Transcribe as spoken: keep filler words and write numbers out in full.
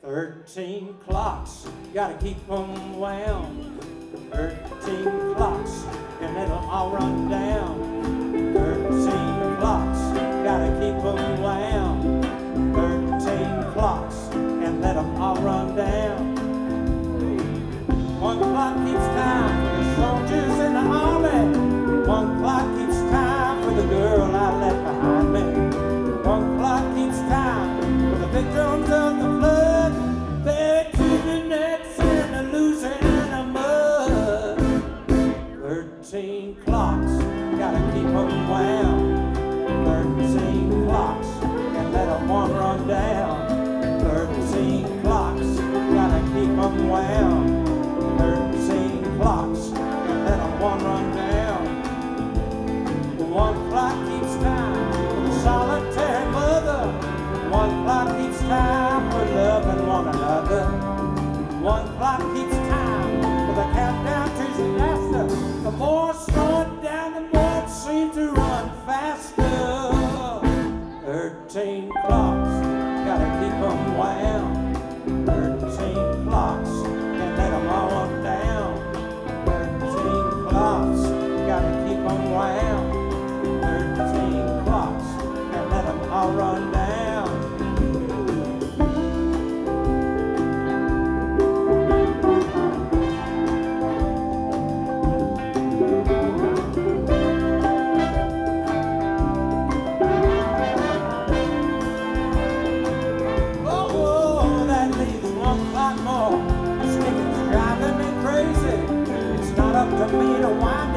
Thirteen clocks, gotta keep them wound. Thirteen clocks, and it'll all run down. Thirteen clocks, gotta keep them wound. Thirteen clocks, and let them all run down. One clock keeps time for the soldiers in the army. One clock keeps time for the girl I left behind me. One clock keeps time for the victims of the flood, buried to the necks in the Louisiana mud. Thirteen clocks, gotta keep them wound. Thirteen clocks, and let them one run down. Thirteen clocks, gotta keep them wound. Thirteen clocks, and let them one run down. One clock keeps time for the solitary mother. One clock keeps time for loving one another. One clock keeps time for the countdown to disaster. The more it's slowing down, the more it seems to run faster. Thirteen clocks, gotta keep them wound. Thirteen clocks, and let them all run down. Thirteen clocks, gotta keep them wound. Thirteen clocks, and let them all run down. Oh, that leaves one clock more. This thing is driving me crazy. It's not up to me to wind